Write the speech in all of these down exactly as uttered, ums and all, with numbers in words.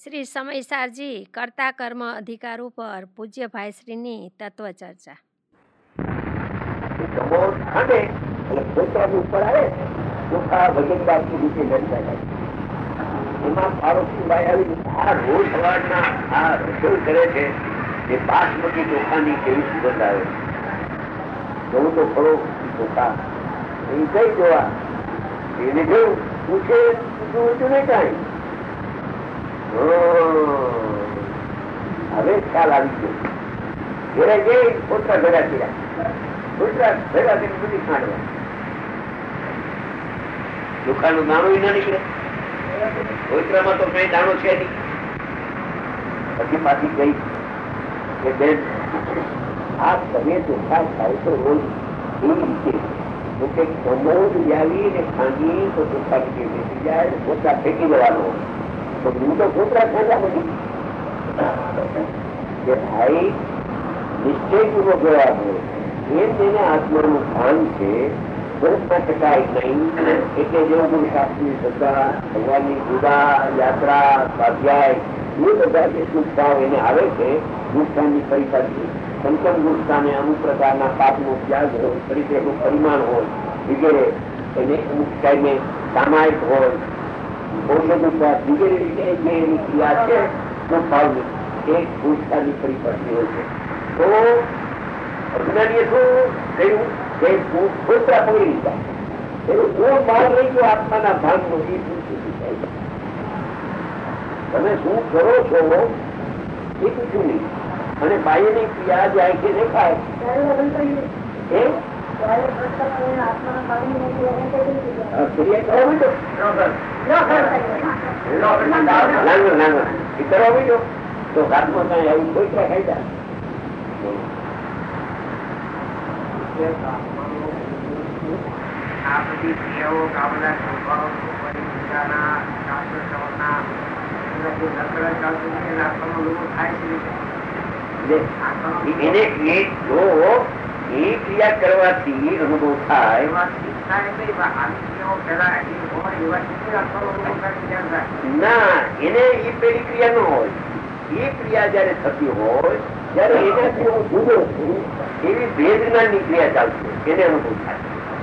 શ્રી સમયસારજી કર્તા કર્મ અધિકાર ઉપર પૂજ્ય ભાઈશ્રીની તત્વ ચર્ચા. બાસમતી ચોખાની કેવી સુગંધ આવે, જોવું તો ખરો ચોખા એ કઈ જોવા એને જોયું પૂછે પૂછવું નહીં કઈ. હવે ખ્યાલ આવી ગયો. ઘેરે જઈ પોતા ભેગા કર્યા, પોતા ભેગા કરીને બધી ખાંડવા ચોખાનું દાણું ના નીકળે. કોઈતરામાં તો કઈ દાણો છે નહીં. પછી પાછી ગઈ કે બેન આ તમે ચોખા ખાવ તો રોજ એવી રીતે તો કે કમોદ લાવી ને ખાંડી તો ચોખા બેસી જાય, પોતા ફેંકી દેવાનો. તો હું તો પોતરા ખાંડા બધી કે ભાઈ નિશ્ચયપૂર્વક જવાબ એમ તેને આત્માનું ભાન છે. વર્ષમાં ટકાય નહીં એટલે જેવું ગુરુ શાસ્ત્રી શ્રદ્ધા, ભગવાનની પૂજા, યાત્રા, સ્વાધ્યાય એ બધા જે સુખ ભાવ એને આવે છે. ગુસ્સાની પરિપાટી પંચમ ગુસ્સાને અમુક પ્રકારના પાપનો ત્યાગ હોય, પરિચયનું પરિમાણ હોય વગેરે, એને અમુક ટાઈમે સામાયિક હોય, ઔષધોપચાર વગેરે રીતે જે એની ક્રિયા છે સુખ ભાવની એ ગુસ્સાની પરિપાટી હોય છે. તો અજ્ઞાનીએ શું કહ્યું કે પોતરા પકડી લીધા, એનું ગુણ બહાર રહી ગયો આત્માના ભાગનો. એ તમે શું કરો છો એ પૂછ્યું નહીં. અને બાહ્યની ક્રિયા જે આંખે દેખાય તો હાથમાં કઈ આવું કોઈ ખાઈ જાય. આ બધી ક્રિયાઓ કામના સ્વભાવ એને જો એ ક્રિયા કરવાથી અનુભવ થાય ના, એને એ પેલી ક્રિયા ન હોય. એ ક્રિયા જયારે થતી હોય ત્યારે એનાથી હું જુદો છું એવી ભેદ જ્ઞાનની ક્રિયા ચાલશે, એને અનુભવ થાય.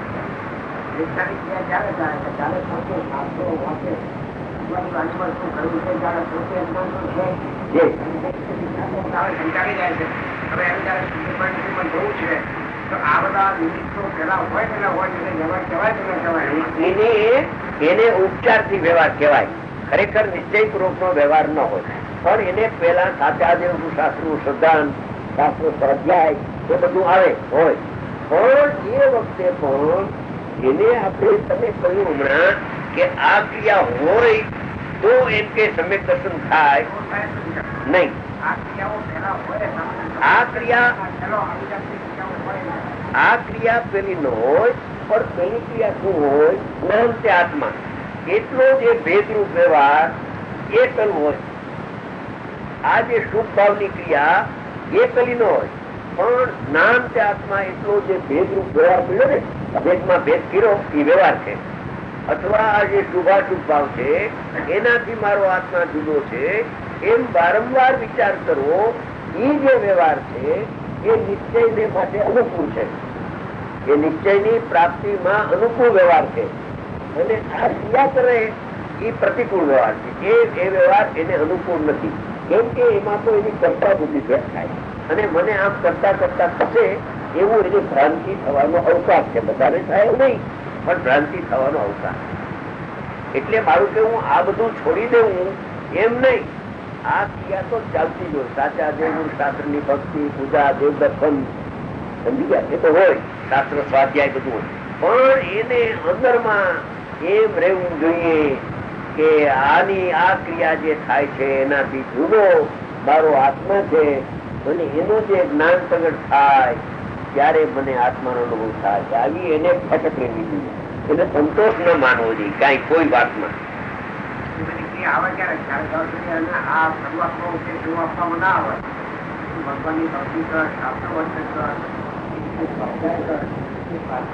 એને ઉપચાર થી વ્યવહાર કહેવાય. ખરેખર નિશ્ચય પૂર્વક નો વ્યવહાર ન હોય, પણ એને પેલા સાચા દેવનું શાસ્ત્ર નું શ્રદ્ધાન, શાસ્ત્ર સ્વાધ્યાય એ બધું આવે હોય. પણ એ વખતે પણ એને આપણે તમે કહ્યું હમણાં કે આ ક્રિયા હોય તો એમ કે સમ્યક દર્શન થાય નહીં. આ ક્રિયા આ ક્રિયા પેલી ન હોય, પણ પેલી ક્રિયા શું હોય? જ્ઞાન તે આત્મા એટલો જે ભેદરૂપ વ્યવહાર એ પેલું હોય. આ જે સુખ ભાવની ક્રિયા એ પેલી ન હોય, પણ જ્ઞાન તે આત્મા એટલો જે ભેદરૂપ વ્યવહાર મળ્યો ને, ભેદમાં ભેદ કર્યો એ વ્યવહાર છે. અથવા આ જે શુભાશુભ ભાવ છે એનાથી મારો આત્મા જુદો છે એમ વારંવાર વિચાર કરવો, એ જે વ્યવહાર છે એ નિશ્ચય માટે અનુકૂળ છે. એ નિશ્ચયની પ્રાપ્તિમાં અનુકૂળ વ્યવહાર છે. અને આ ક્રિયા કરે એ પ્રતિકૂળ વ્યવહાર છે. એ એ વ્યવહાર એને અનુકૂળ નથી. કેમ કે એમાં તો એની કરતા બુદ્ધિ ભેદ થાય અને મને આમ કરતા કરતા થશે એવું એની ભ્રાંતિ થવાનો અવકાશ છે. બધાને થાય એવું નહીં, પણ ભ્રાંતિ થવાનો અવકાશ. એટલે મારું કેવું આ બધું છોડી દેવું એમ નહીં. આ ક્રિયા તો ચાલતી જ હોય. સાચા દેવગુરુ શાસ્ત્ર ની ભક્તિ, પૂજા, દેવ દર્શન સમજી ગયા એ તો હોય, શાસ્ત્ર સ્વાધ્યાય બધું હોય. પણ એને અંદરમાં એમ રહેવું જોઈએ કે આની આ ક્રિયા જે થાય છે એનાથી જુદો મારો આત્મા છે અને એનું જે જ્ઞાન પ્રગટ થાય ત્યારે મને આત્માનો અનુભવ થાય. આવી એને ફટક રહેવી જોઈએ. એને સંતોષ ન માનવો જોઈએ કઈ કોઈ વાતમાં. ભગવાનની ભક્તિ કર, શાસ્ત્ર વર્તન કર,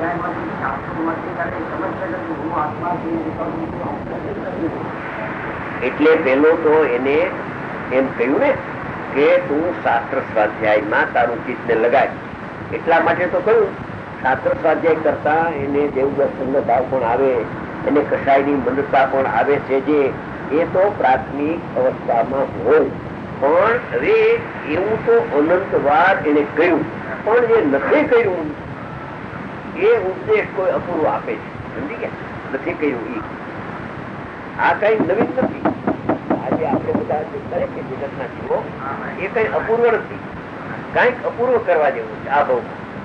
સ્વાધ્યાયમાંથી શાસ્ત્રો વર્તન કરે, સમજ હું આત્મા છું. એટલે પેલો તો એને એમ કહ્યું ને કે તું શાસ્ત્ર સ્વાધ્યાયમાં તારું ચિત્તને લગાય. એટલા માટે તો કહ્યું શાસ્ત્ર સ્વાધ્યાય કરતા એને દેવ દર્શનનો ભાવ પણ આવે, એને કસાયની મંદતા પણ આવે છે, જે એ તો પ્રાથમિક અવસ્થામાં હોય. પણ હવે એવું તો અનંત વાર એને કહ્યું, પણ એ નથી કર્યું એ ઉપદેશ કોઈ અપૂર્વ આપે છે. સમજી ગયા? નથી કર્યું એ આ કઈ નવીન નથી. આજે આપણે બધા જે કરે છે જગતના જીવો એ કઈ અપૂર્વ નથી, કઈક અપૂર્વ કરવા જેવું છે આ બહુ.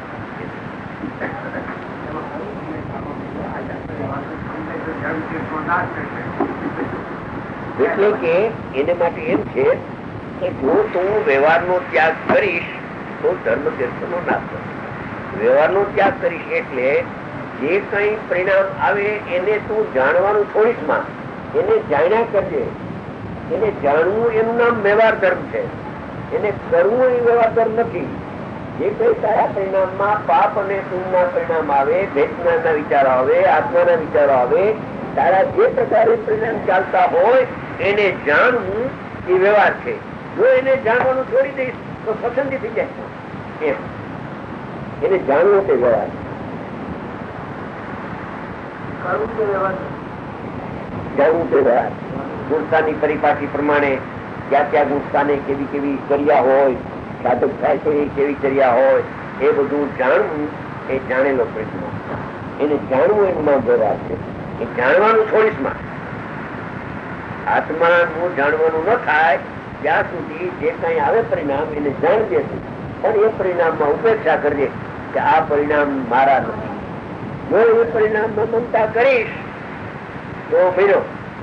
એટલે કે એને માટે એમ છે કે જો તું વ્યવહારનો ત્યાગ કરીશ તો ધર્મ તીર્થનો નાશ થશે. વ્યવહારનો ત્યાગ કરીશ એટલે જે કઈ પરિણામ આવે એને તું જાણવાનું છોડીશ માં, એને જાણ્યા કરજે. એને જાણવું એનું નામ વ્યવહાર ધર્મ છે, એને કરવું એ વ્યવહાર ધર્મ નથી. જે કઈ તારા પરિણામમાં પાપ અને પુણ્યના પરિણામ આવે, ભેદના વિચારો આવે, આત્માના વિચારો આવે, તારા જે પ્રકારે પરિણામ ચાલતા હોય એને જાણવું એ વ્યવહાર છે. જો એને જાણવાનું છોડી દઈશ તો પસંદી થઈ જાય. એમ એને જાણવું તે વ્યવહાર, જાણવું તે વ્યવહાર. ગુણસ્થાની પરિપાટી પ્રમાણે ક્યાં ક્યાં ગુણસ્થાને કેવી કેવી ચર્યા હોય, સાધક થાય છે કેવી ચર્યા હોય, એ બધું જાણવું એ જાણેલો પ્રશ્ન. એને જાણવું એનું નામ વ્યવહાર છે. એ જાણવાનું છોડીશ માં. આત્માનું જાણવાનું ન થાય ત્યાં સુધી જે કઈ આવે પરિણામ એને જાણજે, પણ એ પરિણામમાં ઉપેક્ષા કરજે કે આ પરિણામ મારા નથી. જો એ પરિણામમાં મમતા કરીશ તો ભીરો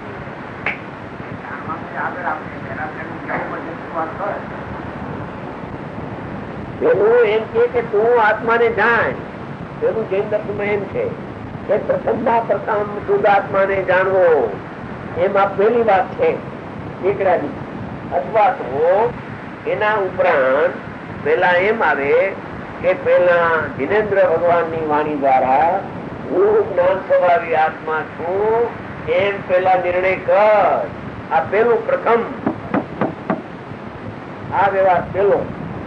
પેલું એમ કે તું આત્માને જાણ. પેલું જૈન દર્શનમાં એમ છે કે પ્રથમમાં પ્રથમ શુદ્ધ આત્માને જાણવો, એમ આ પહેલી વાત છે દીકરાની. અથવા તો એના ઉપરાંત પેલા એમ આવે કે પેલા જીનેન્દ્ર ભગવાન ની વાણી દ્વારા હું જ્ઞાન સ્વભાવી આત્મા છું એમ પેલા નિર્ણય કર. આ પેલું પ્રથમ, આ વ્યવહાર પેલો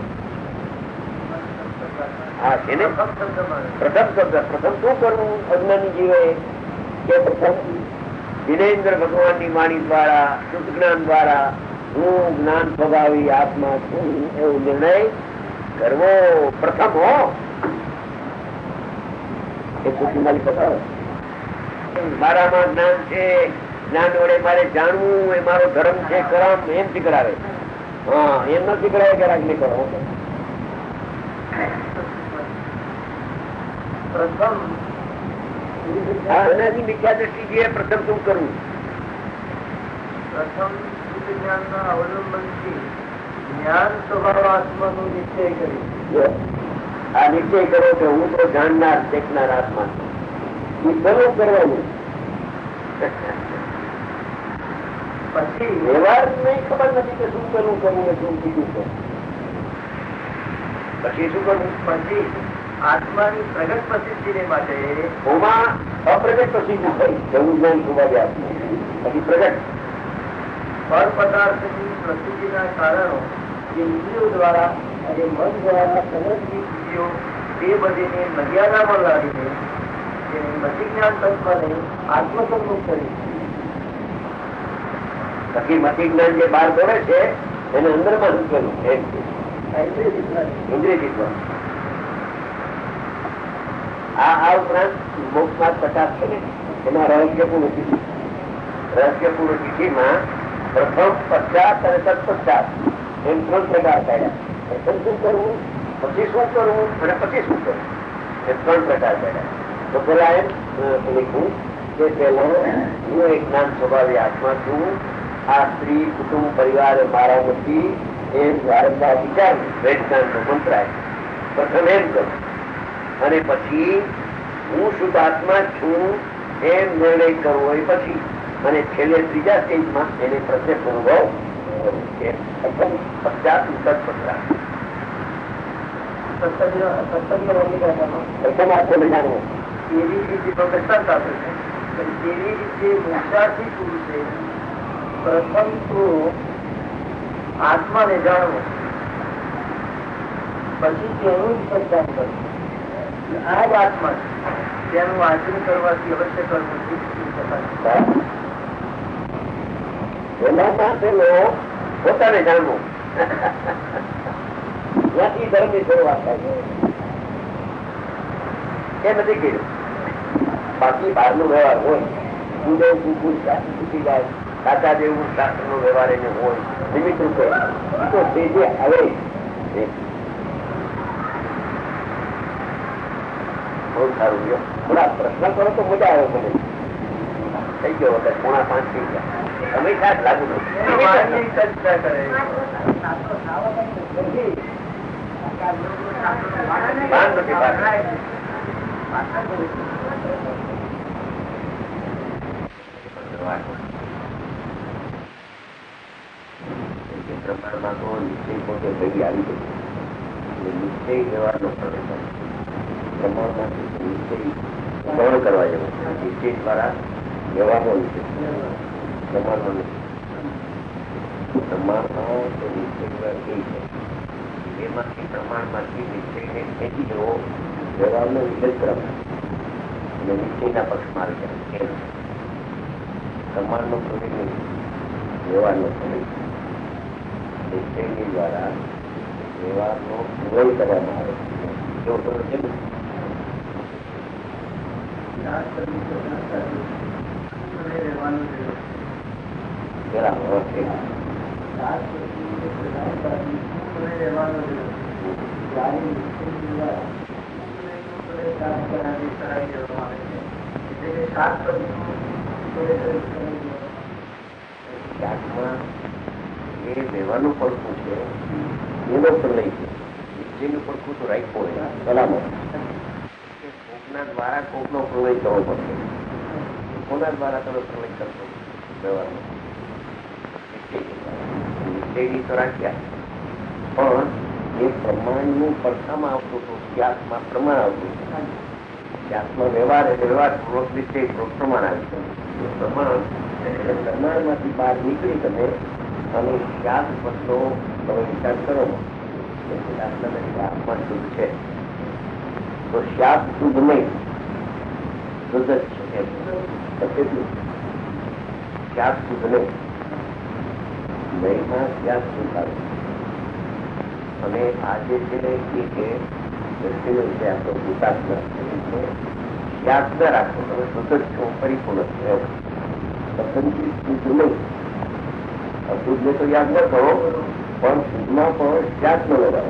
આ છે ને પ્રથમ શબ્દ. પ્રથમ શું કરવું અજ્ઞાની જીવે કે પ્રથમ જીનેન્દ્ર ભગવાન ની વાણી દ્વારા શુદ્ધ જ્ઞાન દ્વારા હું જ્ઞાન સ્વભાવી આત્મા છું એવો નિર્ણય કરવો પ્રથમ. હો એ ખુશી મારી બતાવો મારામાં જ્ઞાન છે, જ્ઞાન વડે મારે જાણવું એ મારો ધર્મ છે, કરમ એમ શીખડાવે. હા એમ ન શીખડાવે કે રાગ નહીં કરો. પ્રથમ આનાથી મિથ્યા દ્રષ્ટિ જે પ્રથમ શું કરવું? પ્રથમ જ્ઞાન ના અવલંબનથી જ્ઞાન સ્વભાવ આત્માનો નિશ્ચય કરી. આ નિશ્ચય કરો કે હું તો જાણનાર દેખનાર આત્મા છું. એ પેલું કરવાનું. પછી વ્યવહાર નહીં ખબર નથી કે શું પેલું કરવું ને શું બીજું કરવું. પછી શું કરવું? પછી આત્માની પ્રગટ પ્રસિદ્ધિ માટે ઓમાં અપ્રગટ પ્રસિદ્ધિ થઈ જવું જ્ઞાન સ્વભાવે આત્મા. પછી પ્રગટ પર પદાર્થની પ્રસિદ્ધિના કારણો જે ઇન્દ્રિયો દ્વારા અને મન દ્વારા સમજની સ્થિતિઓ તે બધીને મર્યાદામાં લાવીને મતિજ્ઞાન તત્વને આત્મસન્મુખ કરી. પછી મતિજ્ઞાન જે બહાર દોડે છે એને અંદર માં મૂકેલું ઇન્દ્રિય ચિત્ત. આ આ ઉપરાંત મોક્ષ માર્ગ પચાસ છે ને એમાં રહસ્યપૂર્ણ તિથિ, રહસ્યપૂર્ણ તિથિમાં પ્રથમ પચાસ અને તત્પચાસ એમ ત્રણ પ્રકાર કાઢ્યા. પ્રથમ શું કરવું, પછી શું કરવું અને પછી શું કરવું એ ત્રણ પ્રકાર કાઢ્યા. તો પેલા એમ લખ્યું કે પેલા હું એક જ્ઞાન સ્વભાવી આત્મા છું, આ સ્ત્રી કુટુંબ પરિવાર મારા નથી એમ વારંવાર વિચાર વેદના નો મંત્રાય પ્રથમ એમ કરું. અને પછી હું શુદ્ધ આત્મા છું એમ નિર્ણય કરવો એ પછી. અને છેલ્લે ત્રીજા સ્ટેજમાં એને પ્રત્યક્ષ અનુભવ પ્રથમ પચાસ તત્પચાસ પ્રથમ આત્માને જાણવું. એવી રીતે પ્રસન્નતા થશે. એવી રીતે મોક્ષાર્થી પુરુષે પ્રથમ તો આત્માને જાણવું, પછી તેનું જ સજ્જાન કરવું. આ જ આત્મા તેનું આચરણ કરવાથી અવશ્ય કરવું એનામાં પેલો પોતાને જાણવું. ત્યાંથી ધર્મની શરૂઆત થાય. એ નથી કર્યું. બાકી બહાર નો વ્યવહાર હોય, પૂજન કુકુર છૂટી જાય, કાચા જેવું શાસ્ત્ર નો વ્યવહાર એને હોય નિમિત્ત રૂપે, તો તે જે આવે બહુ સારું. થોડા પ્રશ્ન કરો તો મજા આવે. મને થઈ ગયો વખત પોણા પાંચ થઈ ગયા. તમે ક્યાં લાગુ પ્રમાણમાં તો નિશ્ચય પોતે ભેગી આવી ગઈ. નિશ્ચય વ્યવહારનો પ્રવેશ પ્રમાણમાંથી નિશ્ચય ગૌણ કરવા જેવો. નિશ્ચય દ્વારા વ્યવહારનો નિશ્ચય પ્રમાણનો નિશ્ચય પ્રમાણમાં તો નિશ્ચય એ છે. એમાંથી પ્રમાણમાંથી નિશ્ચયને ખેંચી જવો વ્યવહારનો વિશેષ ક્રમ અને નિશ્ચયના પક્ષમાં આવી જાય. પ્રમાણનો પ્રવેશ નહીં, વ્યવહારનો પ્રવેશ. નિશ્ચયની દ્વારા વ્યવહારનો નિર્ણય કરવામાં આવે છે. એવું તો છે ને. એ વ્યવહારનું પડખું છે, એનો પ્રલય છે. નિશ્ચયનું પડખું તો રાખ્યું હોય સલામત. કોકના દ્વારા કોકનો પ્રલય કરવો પડશે. કોના દ્વારા તમે પ્રલય કરશો વ્યવહારનો? નિશ્ચયની તો રાખ્યા, પણ એ પ્રમાણનું પડખામાં આવતું હતું. ત્યાગમાં પ્રમાણ આવતું. ત્યાગમાં વ્યવહાર એટલે વ્યવહાર પૂર્વક નિશ્ચય પ્રમાણ આવ્યું. પ્રમાણ પ્રમાણમાંથી બહાર નીકળી તમે અને ત્યાગ પછો તમે વિચાર કરો. આત્મા શુદ્ધ છે તો શાક શુદ્ધ નહીં, શુદ્ધ જ છે. કેટલું શાક શુદ્ધ નહીં, નહીંમાં શાક શુદ્ધ આવે. અને આજે છે એ કે દ્રષ્ટિનો વિષય આપણો ભૂતાત્મા શાક ન રાખો. તમે શુદ્ધ જ છો, પરિપૂર્ણ છો. પસંદગી શુદ્ધ નહીં. અશુદ્ધ ને તો યાદ ન કરો, પણ શુદ્ધમાં પણ ત્યાગ ન લગાવો.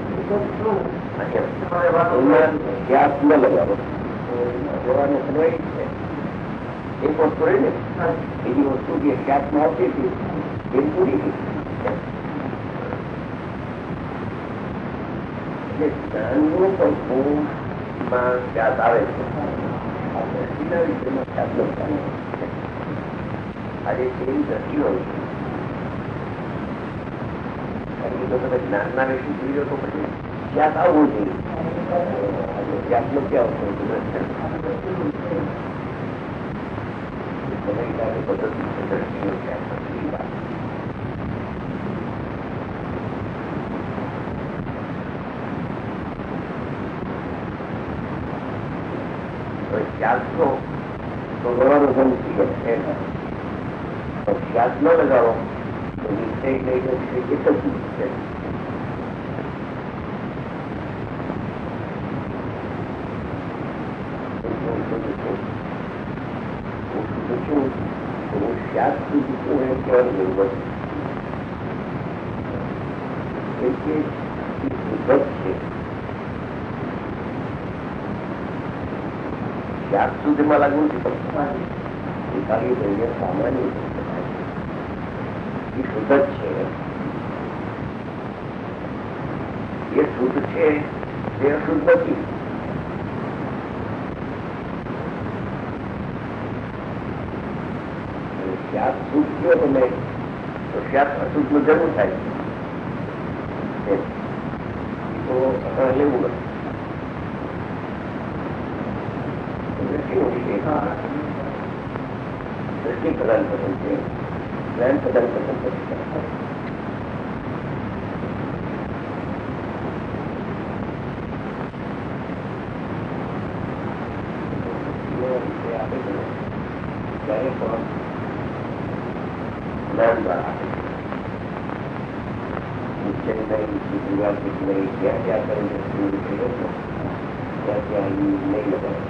એમાં ત્યાગ ન લગાવો. વ્યવહારનો સર્વાઈ છે. એક વસ્તુ રહી ને, બીજી વસ્તુ જે ત્યાગમાં આવતી હતી એ પૂરી ગઈ. એટલે જ્ઞાનનું પડખુંમાં ત્યાગ આવે છે. દ્રષ્ટિના વિષયમાં ત્યાગ ન થાય. આજે એવી દ્રષ્ટિ હોય તો તમે જ્ઞાન ના વિશે જોઈ લો તો પછી ત્યાગ આવવું જોઈએ. ત્યાગ નથી આવતો પદ્ધતિ છે દ્રષ્ટિનો ત્યાગ નથી. ત્યાગ છો તો ઘણો સમજી ગયો છે. ત્યાગ ન લગાવો તો નિશ્ચય લઈને એક જ છે. ત્યાગ સુધી શું એ કહેવાની જરૂર છે. ત્યાગ સુધીમાં લાગવું છે ખાલી લઈને સામાન્ય શુદ્ધ જ છે. એ શુદ્ધ છે તે અશુદ્ધ નથી. શાક શુદ્ધ થયો તમે તો શાક અશુદ્ધ નું જરૂર થાય તો લેવું નથી. દ્રષ્ટિ પ્રદાન પસંદ છે. જ્ઞાન પ્રદાન કરતા ત્યારે પણ જ્ઞાન દ્વારા નિશ્ચય નહીં, વિવાદિત નહીં, ક્યાં ક્યાં કરીને પૂરું થયો હતો ત્યાં ત્યાં નહીં લગાવે.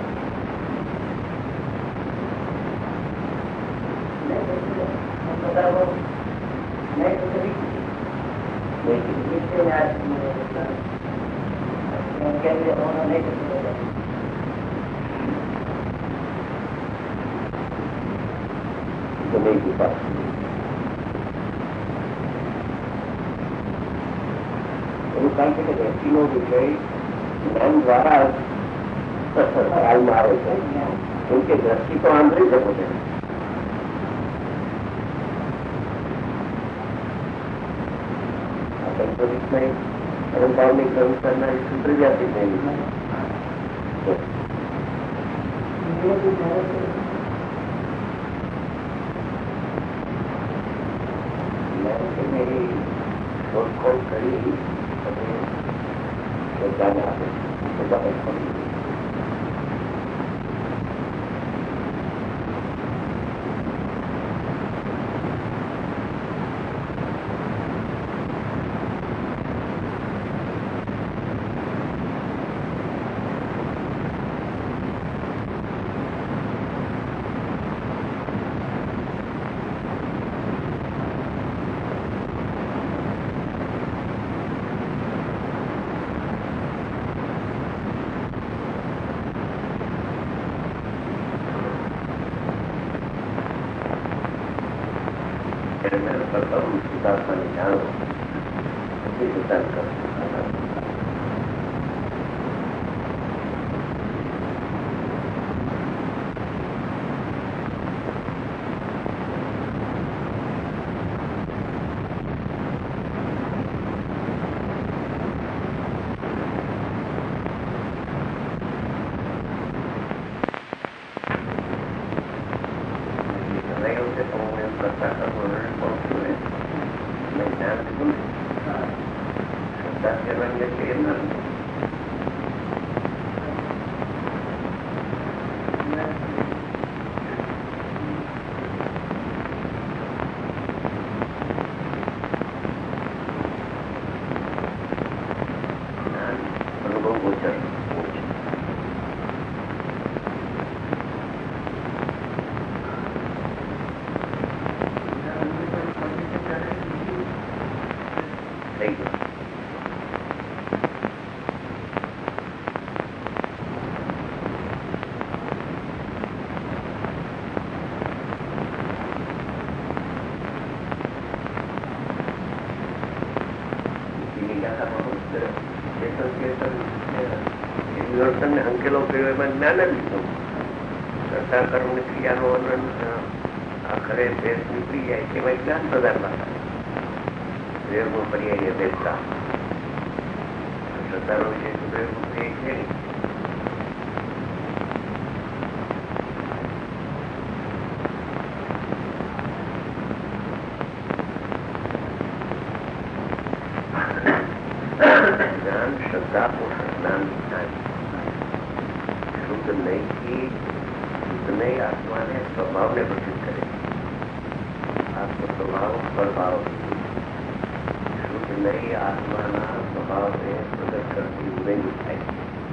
એવું કારણ છે કે વ્યક્તિનો વિષય જ્ઞાન દ્વારા હાલમાં આવે છે, કેમ કે દ્રષ્ટિ તો આંતરિક શકો છે. સંતોષિત નહીં, અલંકારની ક્રમશઃના સૂત્ર જાતિ નહીં. શોધખોળ કરી અને બધાને આપે બધા પડી સુધારવાની જાણો એ સુધાર કરો. અંકેલો કર્યો એમાં જ્ઞાન જ લીધું. કરતા કર્મ ની ક્રિયાનો આખરે ભેદ નીકળી જાય તેમાં જ્ઞાન પ્રદાનમાં પ્રયોગમાં પર્યાય ભેદતા શ્રદ્ધાનો વિષય તો પ્રયોગમાં પર્યાય છે નહીં. જ્ઞાન શ્રદ્ધા પોષણ જ્ઞાન વિજ્ઞાન શુદ્ધ નહીં શુદ્ધ નહીં આત્માને સ્વભાવને પ્રસિદ્ધ કરે. આત્મ સ્વભાવ સ્વભાવ શુદ્ધ નહીં આત્માના સ્વભાવને પ્રગટ કરતી નહીં થાય.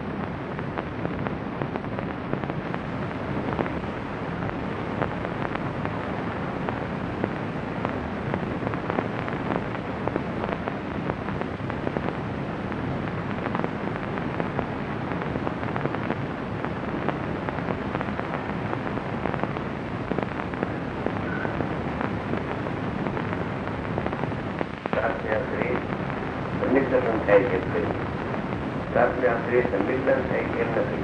સંનિગ્ધન થાય કેમ નથી? સાતને આખરે સંનિગ્ધન થાય કેમ નથી?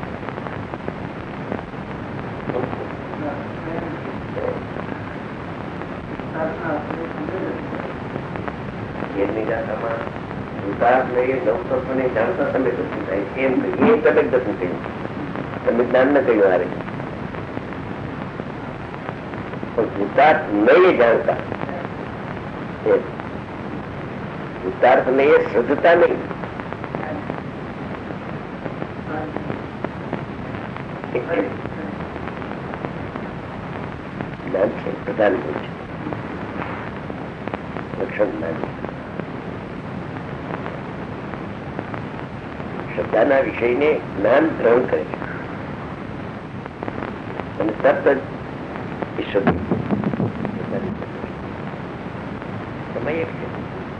એમની ગાથામાં વિકાસને એ નવતત્વને જાણતા તમે કશું થાય એમ એ પ્રગટ થતું થયું. તમે જ્ઞાન ને કહ્યું હારે પણ ભૂતાર્થ નહીં જાણતા, ભૂતાર્થ નહીં એ શ્રદ્ધતા નહીં. જ્ઞાન છે પ્રધાન છે લક્ષણ જ્ઞાન. શ્રદ્ધાના વિષયને જ્ઞાન ગ્રહણ કરે છે અને તરત જ સમય એક છે.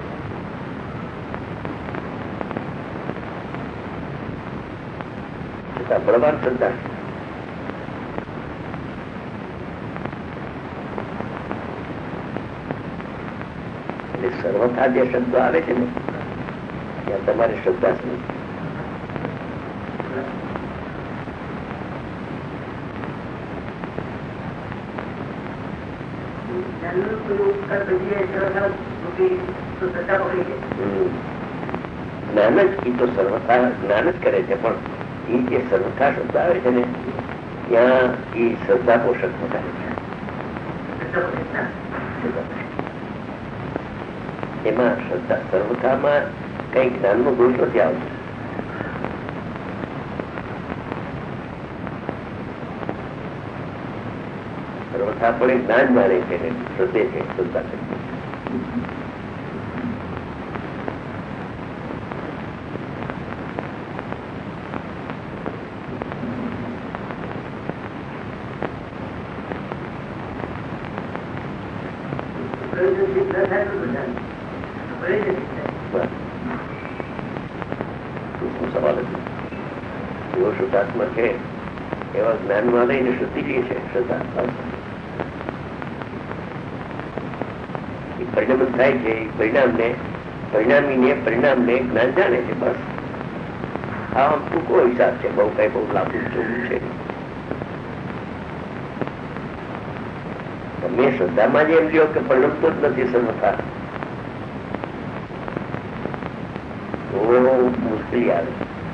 છતાં બળવાન શ્રદ્ધા એટલે સર્વથા જે શબ્દો આવે છે ને ત્યાં તમારે શ્રદ્ધા છે. જ્ઞાન જ એ તો સર્વથા જ્ઞાન જ કરે છે, પણ એ જે સર્વથા શબ્દ આવે છે ને ત્યાં એ શ્રદ્ધા પોષક વધારે છે. એમાં શ્રદ્ધા સર્વથામાં કઈ જ્ઞાન નો દોષ નથી આવતો. સર્વથા પણ એ જ્ઞાન જાણે છે ને શ્રદ્ધે છે શ્રદ્ધા છે. જેવો શુદ્ધાત્મા છે એવા જ્ઞાનમાં લઈને શુદ્ધિ છે શ્રદ્ધા. પરિણામ થાય છે પરિણામ ને પરિણામી ને પરિણામ ને જ્ઞાન જાણે છે. બસ આ ટૂંકો હિસાબ છે, બહુ કઈ બહુ લાંબુ જોવું છે. તમે શ્રદ્ધામાં જ એમ લ્યો કે પરિણમતો જ નથી સર્વથા તો મુશ્કેલી આવે.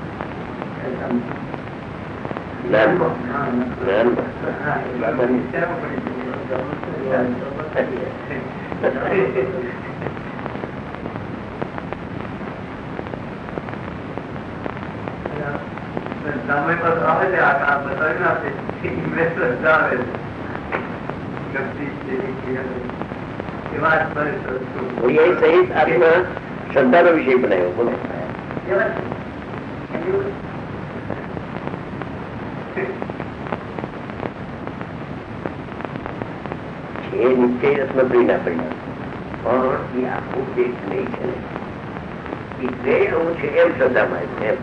સહિત આપણા શ્રદ્ધાનો વિષય બનાવ્યો. બોલો એ નિશ્ચય રત્નપ્રિય ના પરિણામ પણ એ આખું જે નહીં છે ને એ ગયેલું છે એમ શ્રદ્ધામાં એમ.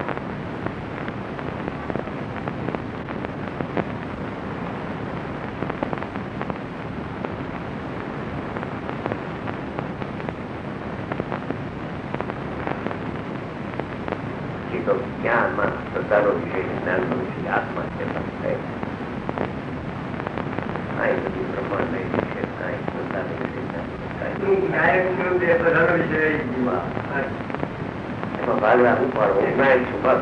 તો જ્ઞાનમાં શ્રદ્ધાનો વિષય જ્ઞાનનો વિષય આત્મા છે. એમાં ભાગ રાખવું પડવો જ્ઞાન છું બસ.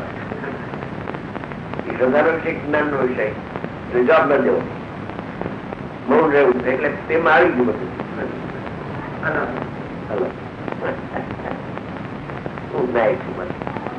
એ શ્રદ્ધાનો વિષય જ્ઞાનનો વિષય જવાબ ન દેવો, મૌન રહેવું એટલે તેમાં આવી ગયું બધું. હલો હું જ્ઞાન છું બસ.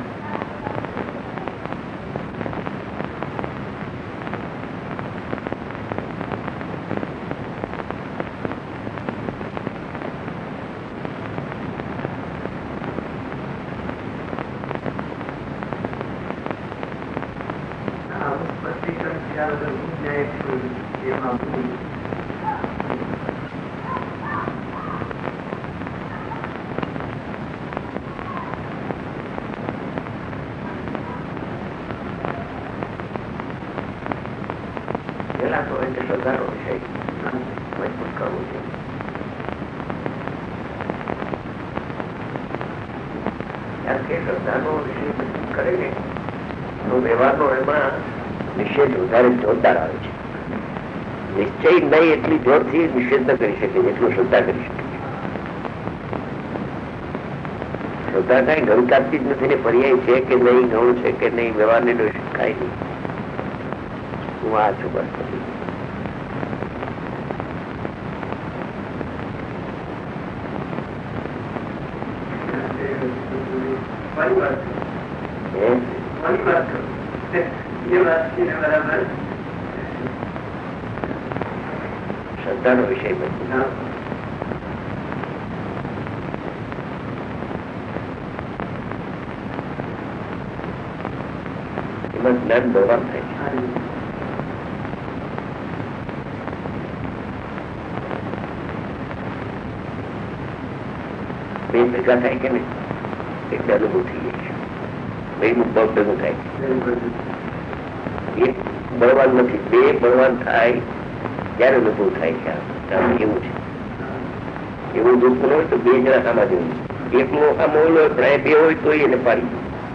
શ્રદ્ધાનો વિષય મજબૂત કરવું છે. કારણ કે શ્રદ્ધાનો વિષય મજબૂત કરે ને તો વ્યવહારનો એમાં નિષેધ વધારે જોરદાર આવે છે. નિશ્ચય નહીં એટલી જોરથી નિષેધ ન કરી શકે જેટલું શ્રદ્ધા કરી શકે. શ્રદ્ધા કઈ ઘણું કાપતી જ નથી ને પર્યાય છે કે નહીં, ઘણું છે કે નહીં, વ્યવહારને દોષ કાંઈ નહીં. હું આ છું બસ. મારી વાત હે મારી વાત કરું એ વાત છે ને બરાબર શ્રદ્ધાનો વિષય બન્યો. હા એમાં જ્ઞાન બળવાન થાય છે. બે ભેગા થાય કે નહીં એટલે અનુભવ થઈ જાય છે. બે નું બળ ભેગું થાય છે. એક બળવાન નથી, બે બળવાન થાય ત્યારે અનુભવ થાય છે. એવું છે. એવું દુઃખ ન હોય તો બે જણા આમાં જેવું, એક નો આમ ઓલો પણ બે હોય તો એને પાડી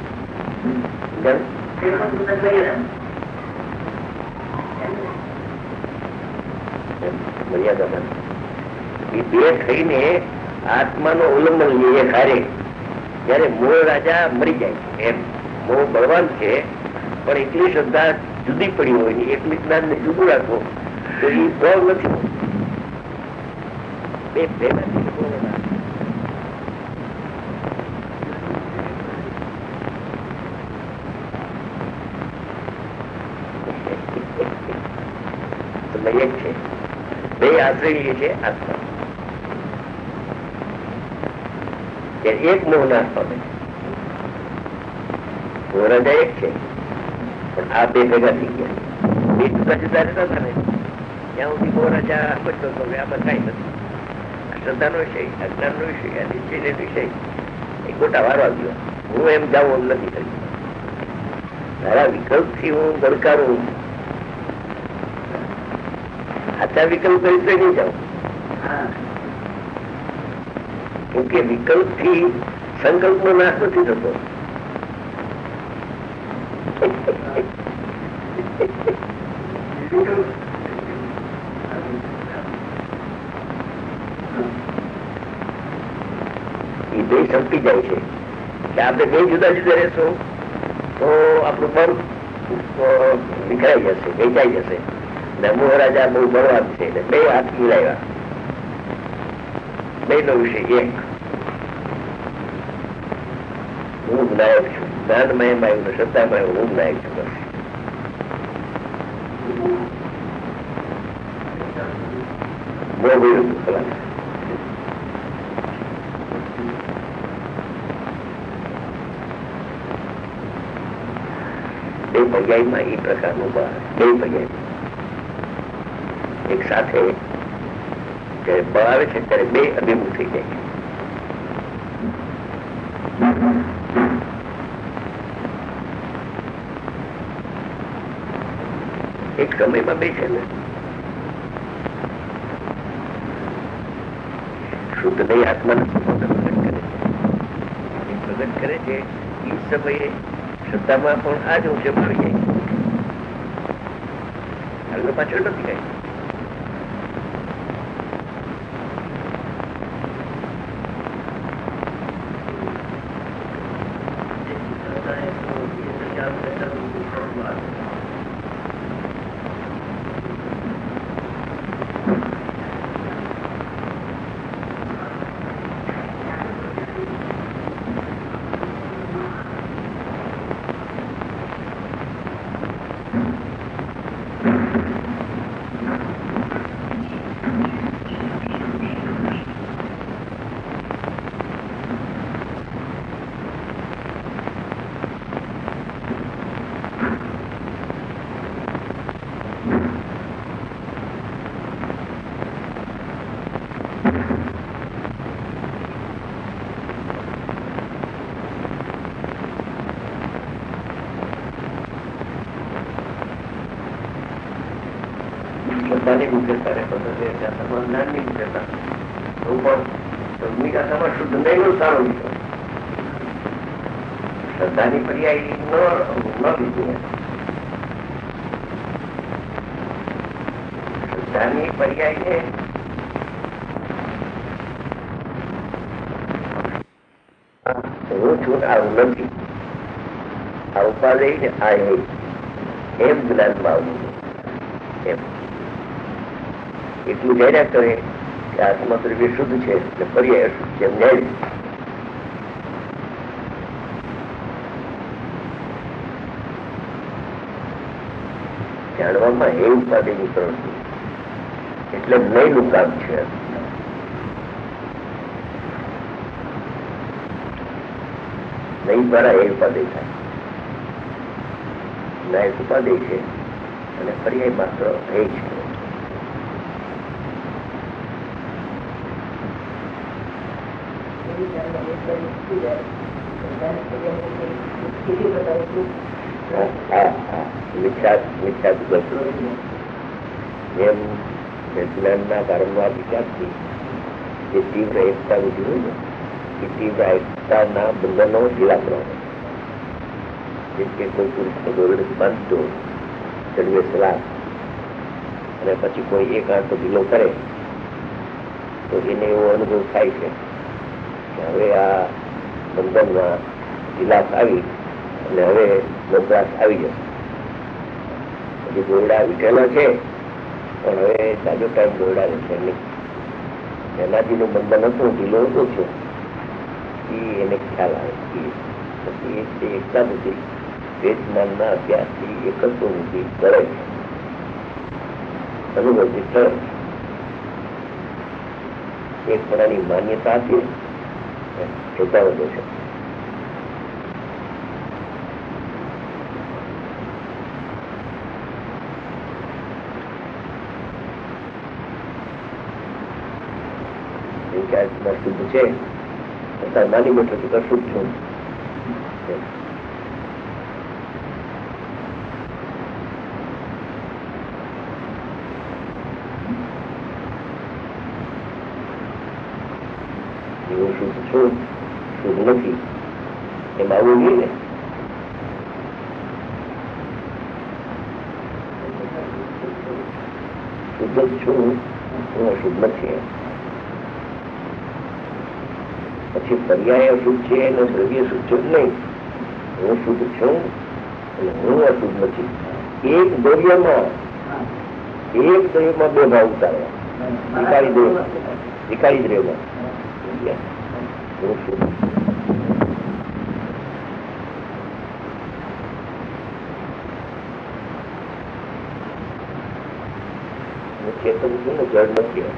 મર્યાદા એ બે થઈને આત્માનો ઉલ્લંઘન લઈએ હારે ત્યારે મોહ રાજા મરી જાય છે. એમ મોહ બળવાન છે પણ એટલી શ્રદ્ધા જુદી પડી હોય ને એટલી જ્ઞાન ને જુદું રાખો તો એ ભાવ નથી. બે ભેગા એક છે, બે આશ્રય છે આત્મા. એક મોહ નાશ પામે. રાજા એક છે પણ આ બે ભેગા થઈ ગયા. બે જુદા જુદા રહેતા હતા ને ત્યાં સુધી મોહ રાજા સમજતો હતો આમાં કઈ નથી. શ્રદ્ધા નો વિષય, અજ્ઞાન નો વિષય, નિશ્ચય વિષય એ ખોટા વારવા ગયો. હું એમ જાઉં એમ નથી કર્યું. તારા વિકલ્પ થી હું ગણકારું, સાચા વિકલ્પ કરી તો નહીં જાઉં. કેમકે વિકલ્પ થી સંકલ્પ નો નાશ નથી થતો. એ બે સંપી જાય છે કે આપણે બે જુદા જુદા રહેશું તો આપણું પગ વિખરાઈ જશે, વેચાઈ જશે. મોહ રાજા બહુ બળવાન છે એટલે બે હાથ મિલાવ્યા. બે નો વિષય એક. હું નાયક છું, જ્ઞાનમય આવ્યું ને શ્રદ્ધામય આવ્યું, હું નાયક છું. બસ મોહ વિરુદ્ધ ખલાસ. બે પર્યાયમાં એ પ્રકારનું બળ, બે પર્યાય એક સાથે જયારે બળ આવે છે ત્યારે બે અભિમુખ થઈ જાય છે. એક સમયમાં બે છે ને શુદ્ધ નહીં આત્માને પ્રગટ કરે છે. પ્રગટ કરે છે એ સમયે શ્રદ્ધામાં પણ આ જ ઊંચે આવી જાય. આગળ પાછળ નથી કઈ. શ્રદ્ધાની પર્યાય ન લીધી. શ્રદ્ધાની પર્યાય હું છું આવું નથી, આ ઉપાધિ ને આ એમ જ્ઞાનમાં આવવું. એમ એટલું જાણ્યા કરે કે આત્મા દ્રવ્ય શુદ્ધ છે એટલે પર્યાય અશુદ્ધ છે એમ જાય. જાણવામાં હે ઉપાધિની પ્રવૃત્તિ, એટલે નયનું કામ છે. નય દ્વારા હે ઉપાધિ થાય, નાયક ઉપાધિ છે અને પર્યાય માત્ર હે છે. જ્ઞાનના વારંવાર વિચારથી જે તીવ્ર એકતા ઉભી હોય ને એ તીવ્ર એકતાના બંધનો ઢીલા કરવા. જેમ કે કોઈ પુરુષનો દોરડો બાંધતો ચડવે સલાહ અને પછી કોઈ એક આંટો ઢીલો કરે તો એને એવો અનુભવ થાય છે કે હવે આ બંધનમાં ઢીલાસ આવી અને હવે નબળાશ આવી જશે. પછી દોરડા વીટેલા છે પણ હવે જાજો ટાઈમ દોરડા રહેશે નહીં. એનાથીનું બંધન હતું ઢીલો હતો છે એ એને ખ્યાલ આવે. પછી એ એકતા બધી વેદ જ્ઞાનના અભ્યાસથી એકત્વ બુદ્ધિ કરે છે, અનુભવથી તરફ એક પ્રકારની માન્યતાથી જોતા વધે છે. શુદ્ધ છે માની બેઠો છું અશુદ્ધ છું. એવું શુદ્ધ છું શુદ્ધ નથી એમ આવવું જોઈએ ને. શુદ્ધ જ છું હું અશુદ્ધ નથી. પછી પર્યાય અશુદ્ધ છે અને દ્રવ્ય શુદ્ધ જ નહીં. હું શુદ્ધ છું અને હું અશુદ્ધ નથી. એક દ્રવ્યમાં એક દ્રવ્યમાં બે ભાવ ઉતાર્યા. વિકારી દ્રવ્ય વિકારી દ્રવ્યમાં હું શુદ્ધ. ચેતન છું ને જળ નથી.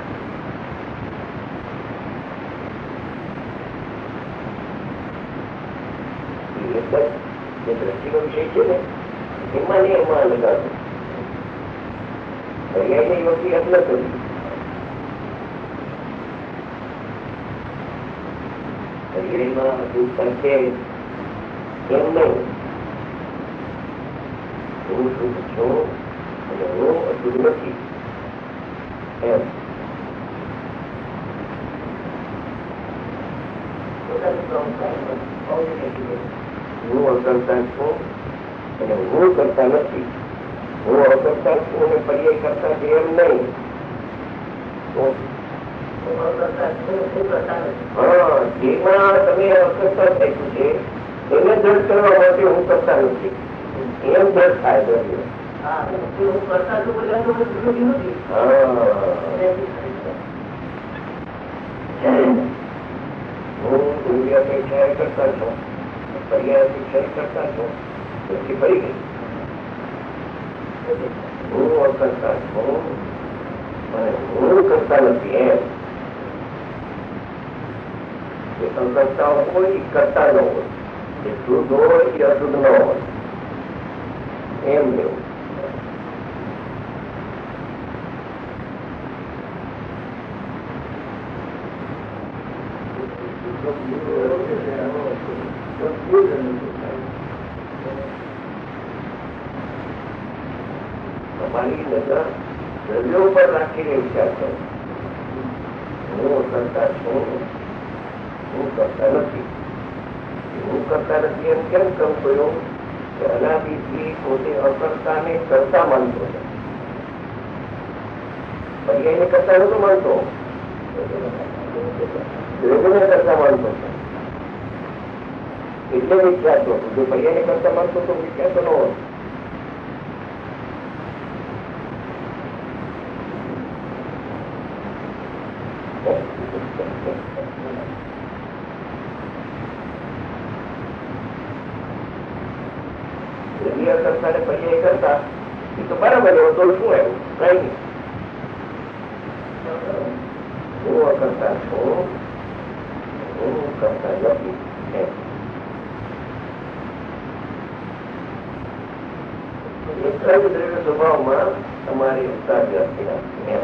જે દ્રષ્ટિનો વિષય છે ને એમાં ને એમાં લગાડો. પર્યાય યોગી એમ ન કર્યું. પર્યાયમાં હજુ સંખ્ય એમ નહીં. હું શુદ્ધ છું અને હું અશુદ્ધ નથી એમ. હું અકર્તા છું અને હું કરતા નથી. હું અકર્તા છું અને પર્યાય કરતા છે એમ નહીં. હા, જેમાં તમે અકર્તા થયું છે એને દર્દ કરવા માટે હું કરતા નથી એમ દર્દ થાય. હું કરતા છું હું દુનિયા કરતા છું પર્યાયથી ક્ષય કરતા છો પછી ફરી ગઈ. હું અકર્તા છું અને હું કરતા નથી એમ. એ અકર્તા હોય કરતા ન હોય, એ શુદ્ધ હોય કે અશુદ્ધ ન હોય એમ લેવું. તમારી નજર દ્રવ્યો પર રાખીને વિચાર કરો. હું કરતા છું હું કરતા નથી. હું કરતા નથી એમ કેમ કહું છું કે અનાદિથી પોતે અકર્તા ને કરતા માનતો છે. પર્યાયને કરતા નતો માનતો, દ્રવ્યને કરતા માનતો છે એટલે વિખ્યાતો. જો પર્યાયને કરતા માનતો તો વિખ્યાતો ન હોય. દ્રવ્ય કરતા ને પર્યાય કરતા એ તો બરાબર એવો તો શું એવું કઈ નહીં. હું કરતા છું, હું કરતા નથી. એટલા જ દ્રવ્ય સ્વભાવમાં તમારી ઉત્સાહ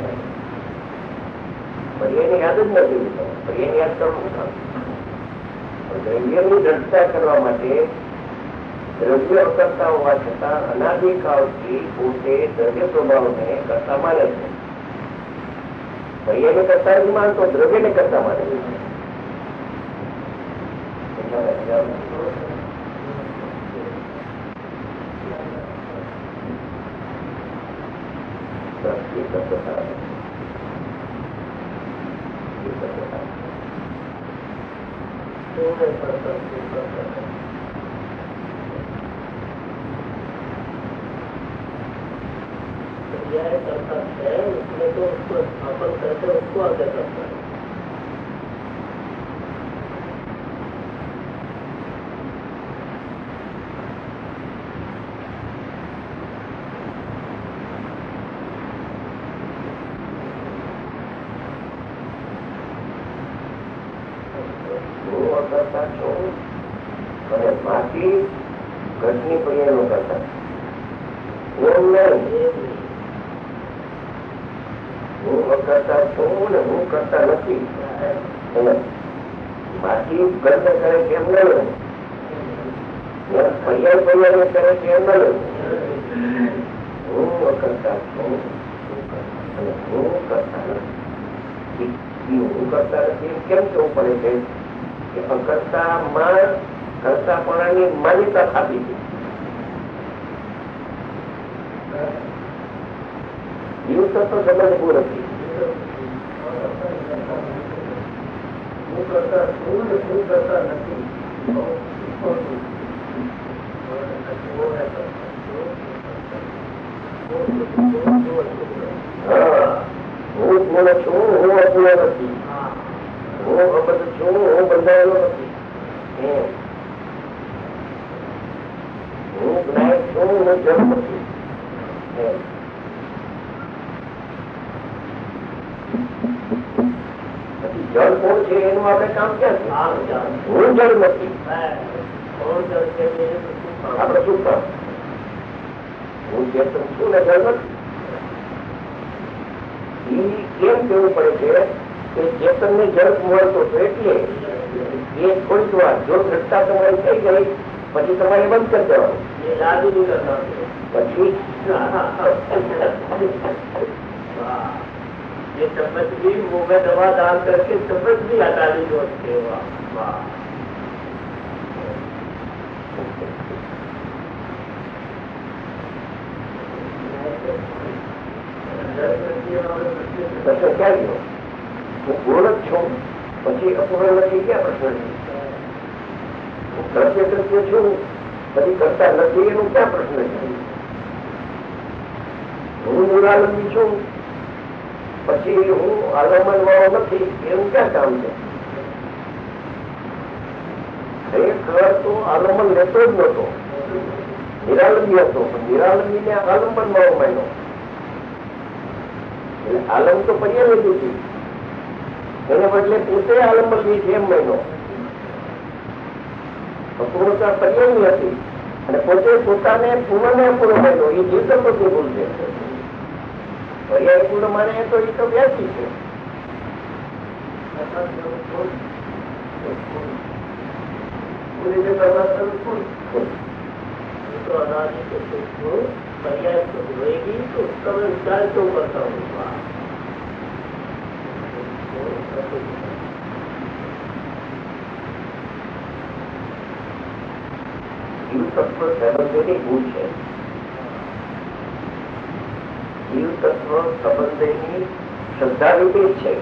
એની યાદ જ નથી. એની યાદ કરવું દ્રવ્યની દ્રઢતા કરવા માટે દ્રવ્ય કરતા હોવા છતાં અનાદિકાળથી પોતે દ્રવ્ય સ્વભાવને કરતા માને છે. એને કરતા નથી માનતો, દ્રવ્યને કરતા માને છે. करता है उसमें तो उसको स्थापन करके उसको आगे करता है. करता छो बाकी घटनी पर्याय करता એમ નહીં. હું કરતા છું ને હું કરતા નથી. બાકી ગર્ત કરે છે એમ નહીં, પર્યાય પર્યાય કરે છે એમ નહીં. હું કરતા છું અને હું કરતા નથી. હું કરતા નથી કેમ કેવું પડે છે કે અકર્તામાં કર્તાપણાની માન્યતા આપી છે. દિવસ તો સમજવું નથી. હું કરતા છું ને હું કરતા નથી. હું પૂર્ણ છું, હું અપૂર્ણ નથી. હું અબદ્ધ છું, હું બંધાયેલો નથી. હું જ્ઞાન છું, હું જળ નથી. જળ કોણ છે એનું આપણે કામ ક્યાં છે? હું જળ નથી. આપડે શું કામ? હું ચેતન છું ને જળ નથી. કેમ કેવું પડે છે કે ચેતન ને જળ મળતો હતો એટલે એ થોડીક વાર જો દ્રષ્ટા તમારી થઈ ગઈ પછી તમારે બંધ કરી દેવાનું. પછી ये समझ भी वो मैं दवा डाल करके समझ भी हटा दी जो क्या હું પૂર્ણ છું પછી અપૂર્ણ નથી ક્યાં પ્રશ્ન છે? હું દ્રશ્ય દ્રશ્ય છું પછી કરતા નથી એનું ક્યાં પ્રશ્ન છે? હું નિરાલંબી છું પછી હું આલંબન વાળો નથી એવું ક્યાં કામ છે? ખરેખર તો આલંબન લેતો જ નતો, નિરાલંબી હતો, પણ નિરાલંબી ને આલંબન વાળો માન્યો. એટલે આલમ તો પર્યાય લીધું છે, એને બદલે પોતે આલંબન લી છે એમ માન્યો. અપૂર્ણતા પર્યાયની હતી અને પોતે પોતાને પૂર્ણ અપૂર્ણ માન્યો. એ જીવતો ભૂલ છે. પર્યાય પૂર્ણ માને તો એ તો વ્યાસી છે. पर्याय तो होएगी तो उसका मैं विचार क्यों करता हूँ? जीव तत्व संबंधोની ભૂલ છે. જીવ તત્વ સંબંધની શ્રદ્ધા વિપરીત છે.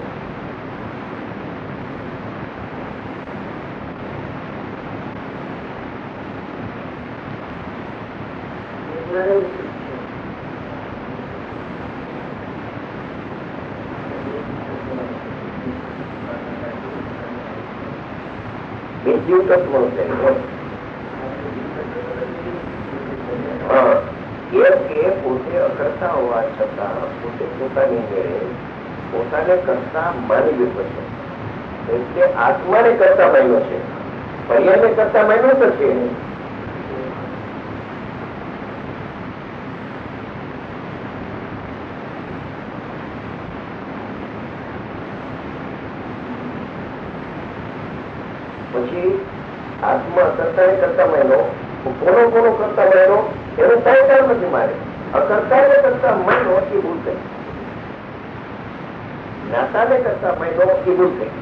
જીવ તત્વ છે. હા કેમ કે પોતે અકર્તા હોવા છતાં પોતે પોતાની મેળે પોતાને કરતા માની બેઠો છે. એટલે આત્માને કરતા માન્યો છે, પર્યાને કરતા માન્યો તો છે. પછી આત્મા કરતા કરતા માન્યો, કોનો કોનો કરતા માન્યો એનો કઈ કામ નથી. મારે અકર્તા ને કરતા માન્યો એ ભૂલ થઈ, જ્ઞાતા ને કરતા માન્યો એ ભૂલ થઈ.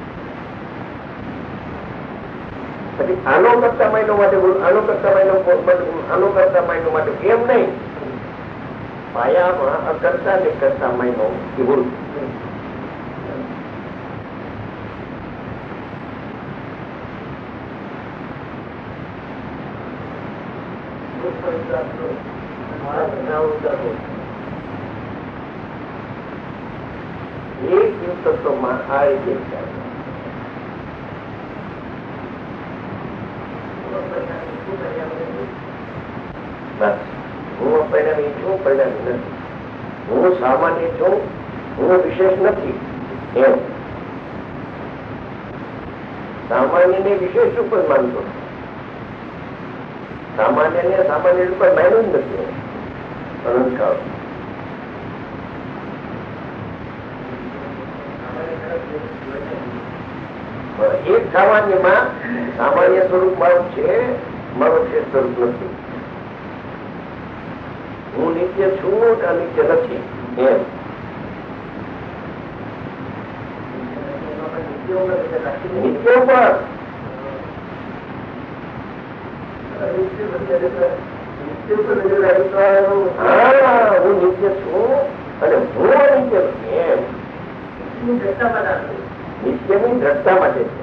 પછી આનો કરતા માન્યો માટે ભૂલ, આનો કરતા માન્યો આનો કરતા માન્યો માટે એમ નહીં. પાયામાં અકર્તા ને કરતા માન્યો એ ભૂલ. એક દિવસોમાં આ રીતે હું પરિણામી છું, પરિણામી નથી. હું સામાન્ય છું, હું વિશેષ નથી. એમ સામાન્ય ને વિશેષ ઉપર માનતો, સામાન્ય ને સામાન્ય ઉપર માન્યું જ નથી. અનંતકાળ એક સામાન્યમાં સામાન્ય સ્વરૂપ મારું છે, મારું વિશેષ સ્વરૂપ નથી. હું નિત્ય છું, અનિત્ય નથી. એમ નિત્ય ઉપર હું નિત્ય છું અને હું અનિત્ય નથી. એમ નિત્યની દ્રષ્ટા માટે છે.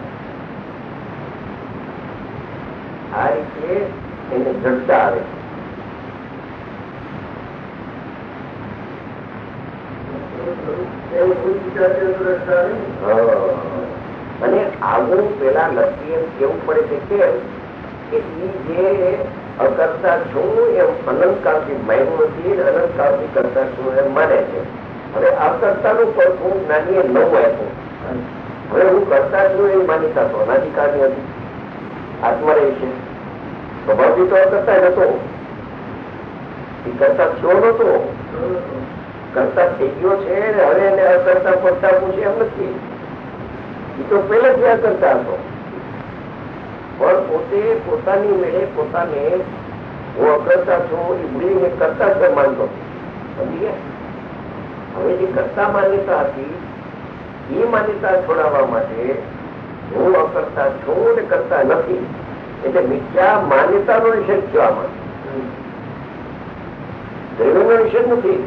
આ રીતે એને દ્રષ્ટા આવે. અને આવું પેલા નક્કી એમ કેવું પડે છે કે જે અકર્તા છું એમ અનંતકાળથી માન્યું નથી, અનંતકાળથી કરતા છું એમ માને છે. હવે આ કરતા નું હું જ્ઞાનીએ ન આપ્યું. હવે હું કરતા છું એ માન્યતા તો અનાધિકારની હતી. આત્મા રહી છે સ્વભાવથી તો અકર્તા નતો, એ કરતા થયો નતો, કરતા થઈ ગયો છે. હવે એને અકર્તા પડતા પૂછે એમ નથી. એ તો પહેલેથી અકર્તા હતો, પણ પોતે પોતાની મેળે પોતાને હું અકર્તા છું એ ભૂલીને કરતા જ માનતો. સમજી ગયા? હવે જે કરતા માન્યતા હતી એ માન્યતા છોડાવવા માટે હું અકર્તા છું ને કરતા નથી, એટલે મિથ્યા માન્યતાનો નિષેધ થયો. આમાં દૈવનો નિષેધ નથી.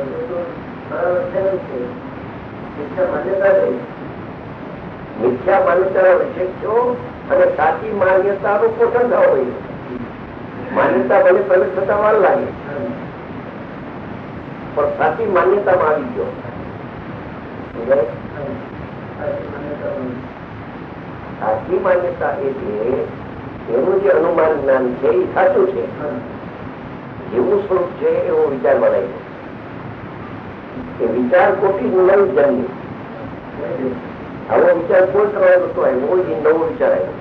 મિથ્યા માન્યતાનો નિષેધ થયો અને સાચી માન્યતાનું પોષણ થવા હોય. માન્યતા ભલે પ્રવેશ થતા વાર લાગે, પણ સાચી માન્યતામાં આવી ગયો. સાચી માન્યતા એટલે એનું જે અનુમાન જ્ઞાન છે એ સાચું છે, જેવું સ્વરૂપ છે એવો વિચાર બનાવી દો. એ વિચાર કોટી નવી જન્મી. આવો વિચાર કોઈ કરવાનો નતો આવ્યો, એ નવો વિચાર આવ્યો.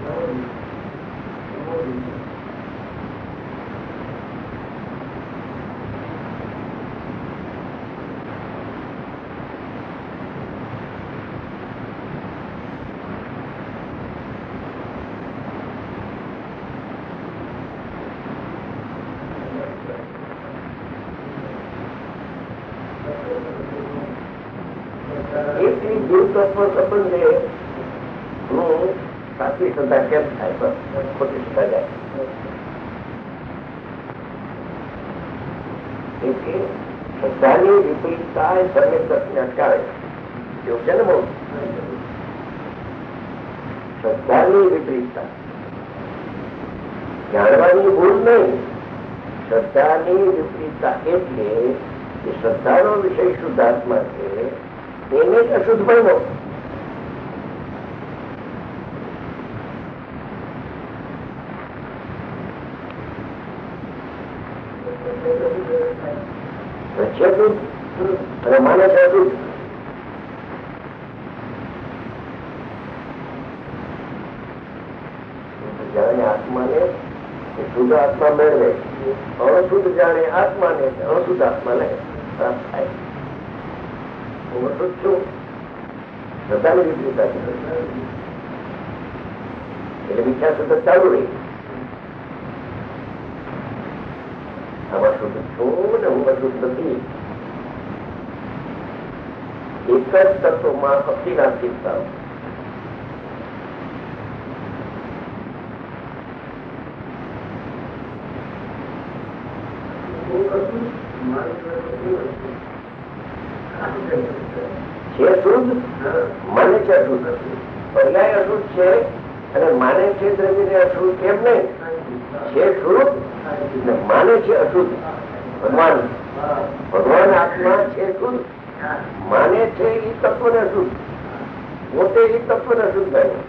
સંબંધે હું સાચી શ્રદ્ધા કેમ થાય, ખોટી શ્રદ્ધા જાય. એટલે શ્રદ્ધાની વિપરીતતા સર્વેશ્વરને અટકાવે એવું છે ને. બહુ શ્રદ્ધાની વિપરીતતા જાણવાની ભૂલ નહીં. શ્રદ્ધાની વિપરીતતા એટલે કે શ્રદ્ધાનો વિષય શુદ્ધાત્મા છે, એને જ અશુદ્ધ બન્યો. છે શુદ્ધ અને માને છે અશુદ્ધ. જાણે આત્માને શુદ્ધ આત્મા મેળવે, અશુદ્ધ જાણે આત્માને અશુદ્ધ આત્માને પ્રાપ્ત થાય. હું અશુદ્ધ છું, શ્રદ્ધાની વિપરીતતા છે એટલે મિથ્યા સતત ચાલુ રહી. આમાં શુદ્ધ છું ને હું અશુદ્ધ નથી. એક જ તત્વમાં અતિનાસ્તિકતા. છે શુદ્ધ, માને છે અશુદ્ધ. પર્યાય અશુદ્ધ છે અને માને છે દ્રવ્યને અશુદ્ધ. કેમ નહીં? છે શુદ્ધ ને માને છે અશુદ્ધ. ભગવાન ભગવાન આત્મા છે શુદ્ધ, માને છે એ તત્વને અશુદ્ધ, પોતે એ તત્વને અશુદ્ધ થાય.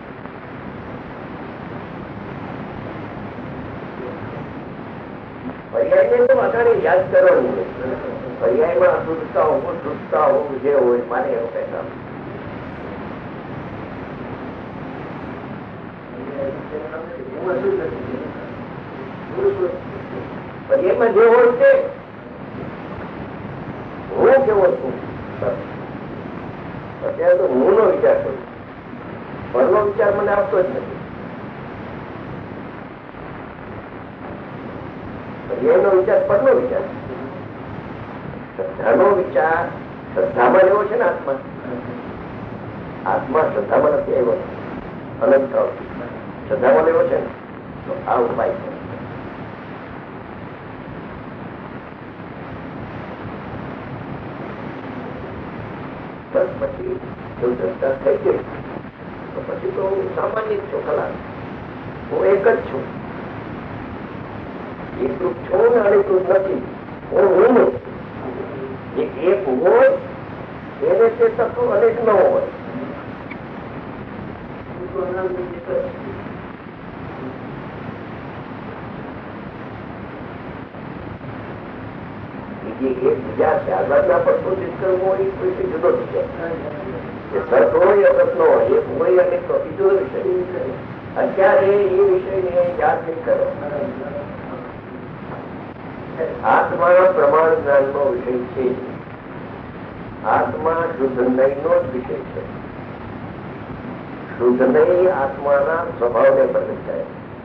પર્યાયને તો આગળ યાદ કરવાનું. પર્યાયમાં અશુદ્ધતા હોવું, શુદ્ધતા હોવું જે હોય મારે એવું કહેતા. પર્યાયમાં જે હોય તે હું કેવો છું. અત્યારે તો હું નો વિચાર કરું, પરનો વિચાર મને આવતો જ નથી. પર્યાયનો વિચાર પરનો વિચાર, શ્રદ્ધાનો વિચાર શ્રદ્ધામાં એવો છે ને. આત્મા આત્મા શ્રદ્ધામાં નથી આવ્યો, અનંત શ્રદ્ધામાં લેવો છે ને. તો આ ઉપાય છે. બસ પછી જો શ્રદ્ધા થઈ ગઈ તો પછી તો હું સામાન્ય જ છું. ખલાસ, હું એક જ છું. એકરૂપ છું ને અનેકરૂપ નથી. હું હું નહીં. જે એક હોય એને તે તત્વ અનેક ન હોય. બીજી એક બીજા ત્યારબાદના પર કોશિશ કરવું હોય કોઈ જુદો વિષય. સત હોય અસત ન હોય, એક હોય અને બીજો વિષય. અત્યારે એ વિષયને યાદ નહીં કરો. આત્મા પ્રમાણ જ્ઞાન નો વિષય છે. આત્મા શુદ્ધ નહીં નો જ વિષય છે. શુદ્ધ નહીં આત્માના સ્વભાવને પ્રગટ થાય.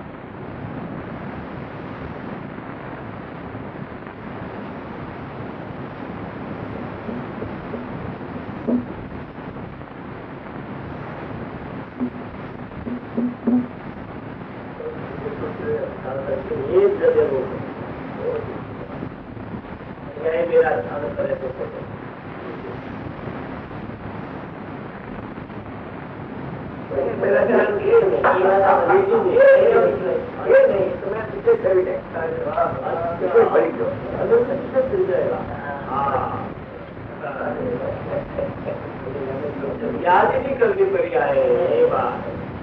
याद ही नहीं करनी पड़ी है ये बात.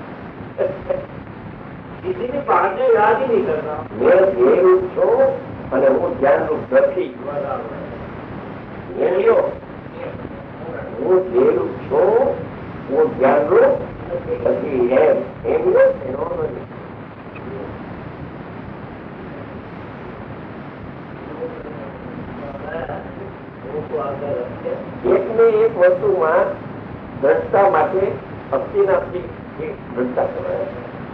किसी ने बात याद ही नहीं करना. मैं ધ્યેયરૂપ છું અને હું ધ્યાનરૂપ નથી. હું ધ્યેયરૂપ છું, હું ધ્યાનરૂપ નથી. એમ એમ એનો નથી. એક ને એક વસ્તુમાં દ્રષ્ટા માટે અસ્થિનાસ્તિક દ્રષ્ટા કરાય.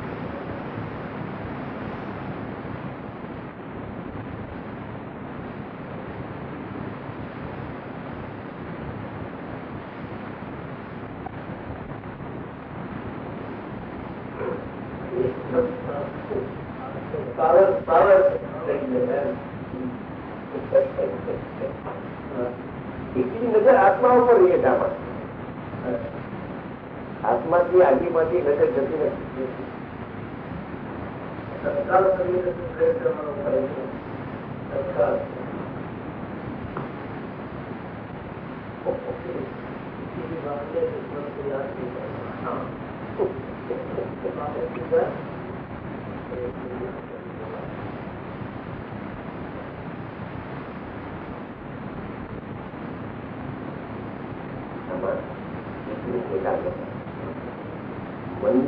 પાવર પાવર એકની નજર આત્મા ઉપર રહી છે. આમાં આત્માથી આગીમાંથી નજર જતી નથી.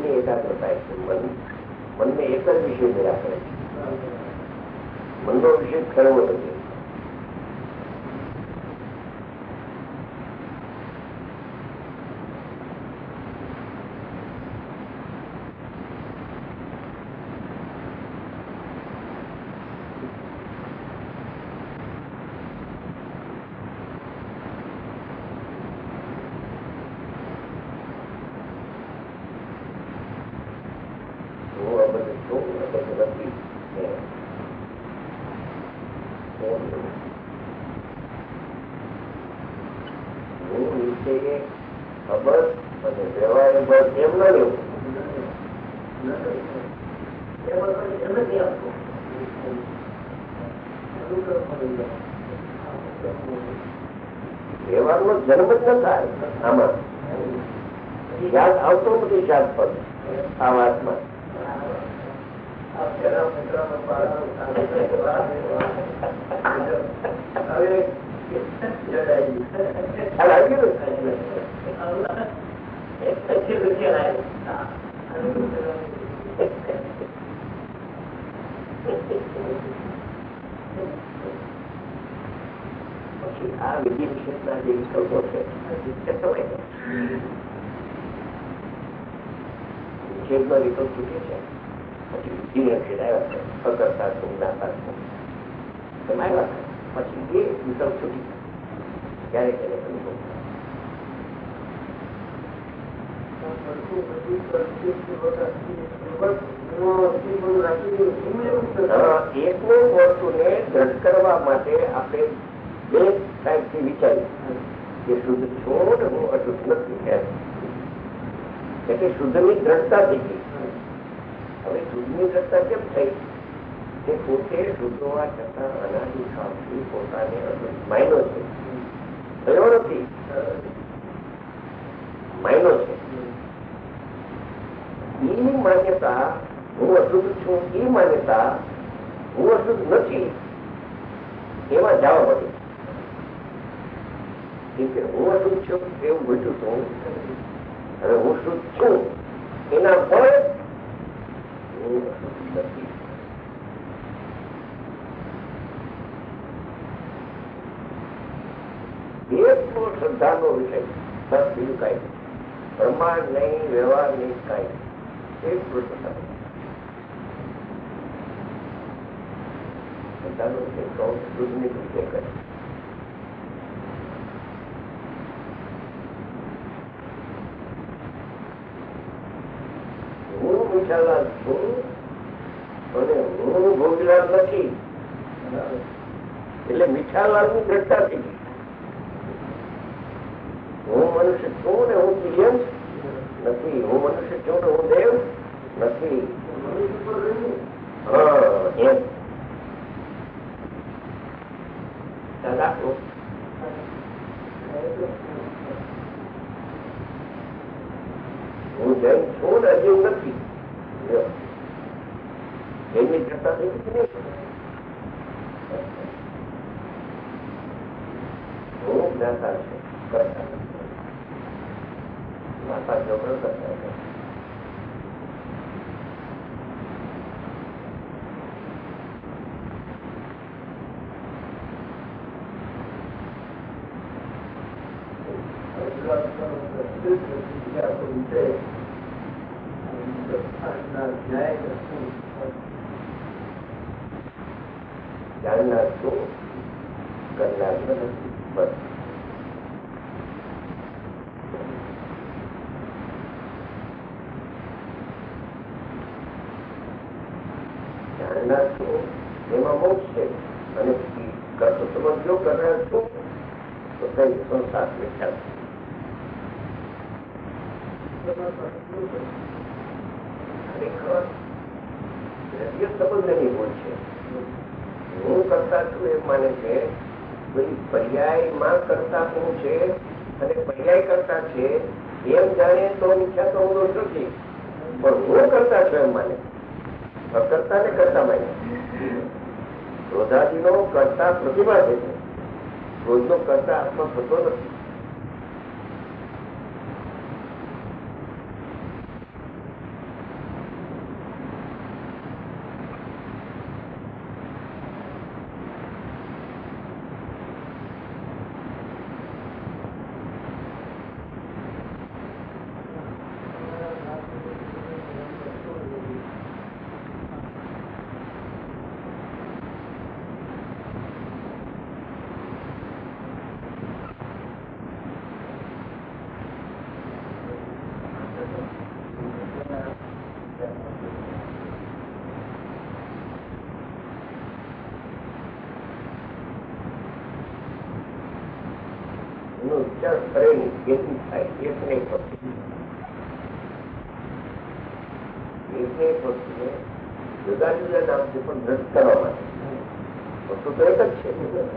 મનની એકાગ્રતા છે. મન મનને એક જ વિષય નિરાકરે છે. મનનો વિષય ખેડવો નથી. ખબર અને વ્યવહાર બસ એમ ન રહેવું. વ્યવહાર નો જન્મ જ ન થાય આમાં. યાદ આવતો નથી શાદ પર આ વાતમાં. પછી આ વિધિ નિષેધના જે વિકલ્પો છે નિષેધનો વિકલ્પ છૂટે છે. પછી વિધિ નિષેધ આવ્યા છે. અકર્તા છું, જ્ઞાતા છું એમ આવ્યા છે. પછી એ વિકલ્પ છૂટી ત્યારે તેને સમજો. એકનું વસ્તુને દ્રઢ કરવા માટે આપણે બે સાઈડથી વિચાર્યું કે શુદ્ધ છું ને હું અશુદ્ધ નથી. એટલે શુદ્ધની દ્રઢતા થઈ ગઈ. હવે શુદ્ધની દ્રઢતા કેમ થઈ? તે પોતે શુદ્ધ હોવા છતાં અનાદિ કાળથી પોતાને અશુદ્ધ માન્યો છે. થયો નથી, માન્યો છે. એની માન્યતા હું અશુદ્ધ છું, એ માન્યતા હું અશુદ્ધ નથી એમાં જવા પડે. હું અશુદ્ધ છું એવું બધું છું. હવે હું શુદ્ધ છું એના ફળ હું અશુદ્ધ નથી. એટલો શ્રદ્ધાનો વિષય. બસ બીજું કઈ પ્રમાણ નહીં, વ્યવહાર નહીં, કઈ એટલું શ્રદ્ધા. શ્રદ્ધાનો વિષય કહું શુદ્ધની વિષય કરે. હું મીઠાલાલ છું અને હું ભોગલાલ નથી. એટલે મીઠાલાલ ની દ્રઢતા થઈ ગઈ. હું મનુષ્ય છું ને હું પ્રિયમ નથી. હું મનુષ્ય છું ને હું દેવ નથી. હા એમ હું જૈન છું ને અજીવ નથી. જૈનની દ્રઢતા થઈ ગઈ નહીં. હું જ્ઞાતા છે, કરતા માતા જોગણ કરતા છે. જાણનાર છું, કરનાર નથી. બસ જાણનાર છું એમાં મોક્ષ છે. અને કરતો સમજો કરનાર છું તો કઈ સંસાર બેઠા ખરેખર સંબંધ નહીં હોય છે. હું કરતા છું એમ માને છે. પર્યાય માં કરતા હું છે અને પર્યાય કરતા છે એમ જાણે તો ઈચ્છા તો હું દોષ નથી. પણ હું કરતા છું એમ માને. કરતા ને કરતા માને. ક્રોધાદિ નો કરતા પ્રતિમા છે. ક્રોધ નો કરતા આત્મા થતો નથી. વિચાર કરે નહીં એથી થાય. એક ને એક વસ્તુ એક ને એક વસ્તુને જુદા જુદા નામથી પણ નષ્ટ કરવા માટે વસ્તુ તો એક જ છે.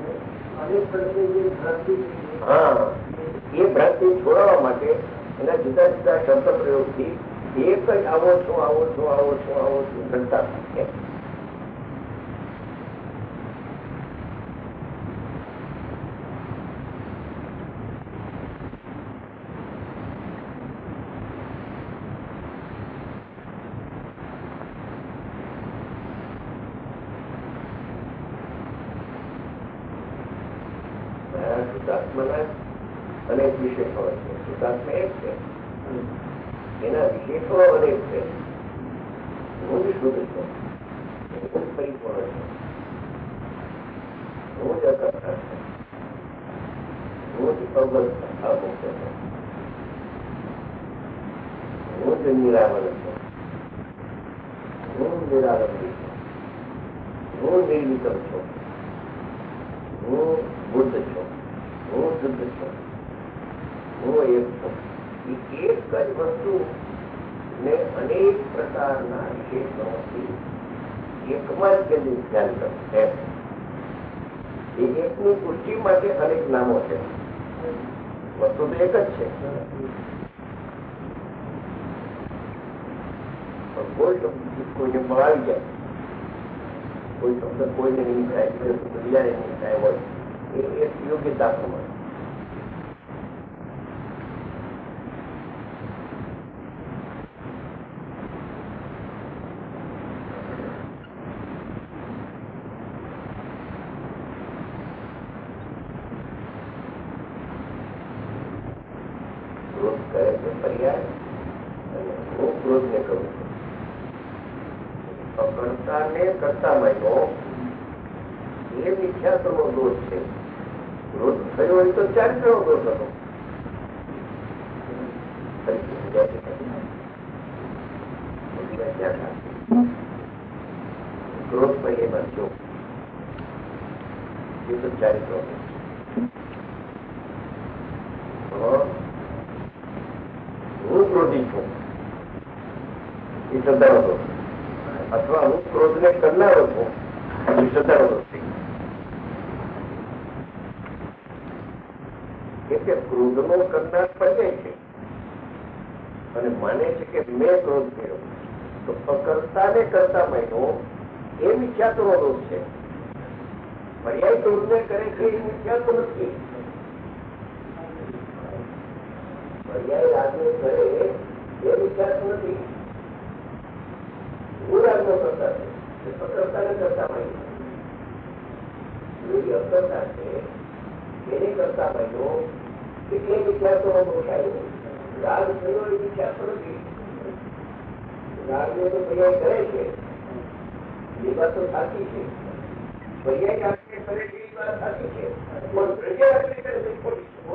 હા, એ ભ્રાંતિ છોડાવવા માટે એના જુદા જુદા શબ્દ પ્રયોગથી એક જ આવો છો આવો છો આવો છો આવો છો ઘટતા થાય. શુદ્ધાત્માના અનેક વિશેષો છે. શુદ્ધાત્મા એક છે, એના વિશેષો અનેક છે. હું જ શુદ્ધ છું, હું પરિપૂર્ણ છું, હું જ અકર્તા છું, હું જ અમુક્ત છું, હું જ નિરાવરણ છું, હું નિરાવરણ છું, હું નિર્વિકલ્પ છું, હું બુદ્ધ છું, હું શુદ્ધ છું, હું એક છું. એક જ વસ્તુ ને અનેક પ્રકારના વિશેષણોથી એકમાં જ કેન્દ્રિત ધ્યાન કરવું છે. એ એકની પુષ્ટિ માટે અનેક નામો છે. વસ્તુ તો એક જ છે. કોઈ શબ્દ કોઈને મળાવી જાય, કોઈ શબ્દ કોઈને નહીં થાય, કોઈ શબ્દ બીજાને નહીં થાય હોય, એ એક યોગ્યતા પ્રમાણે. ક્રોધ કરે છે પર્યાય, અને હું ક્રોધ ને કરું છું. કરતા ને કરતા માન્યો એ મિથ્યાત્વનો દોષ છે. ક્રોધ થયો હોય તો ચારિત્ર નો દોષ હતો. ક્રોધ પર એ બનજો એ તો ચારિત્ર હું ક્રોધી છું એ શ્રદ્ધાનો દોષ, અથવા હું ક્રોધ ને કરનારો છું એ શ્રદ્ધાનો દોષ. કે ક્રોધ નો કરનાર પર્યાય છે અને માને છે કે મેં ક્રોધ કર્યો, તો કરતા ને કરતા મહિનો એ મિથ્યાત્વ નો દોષ છે. પર્યાય ક્રોધ ને કરે છે એ મિથ્યાત્વ નથી. પર્યાય રાજ્ય કરે એ મિથ્યાત્વ નથી. હું રાજ્ય કરતા છે કરતા ને કરતા મહિનો અકર્તા છે એને કરતા મહિનો એટલે વિચારતો દોષાયો. રાગ થયો એ વિચારતો નથી. રાગને તો પર્યાય કરે છે એ વાત તો સાચી છે. પર્યાય રાગને કરે છે એ વાત સાચી છે, પણ પ્રજા રાગને કરે છે ખોટી છે.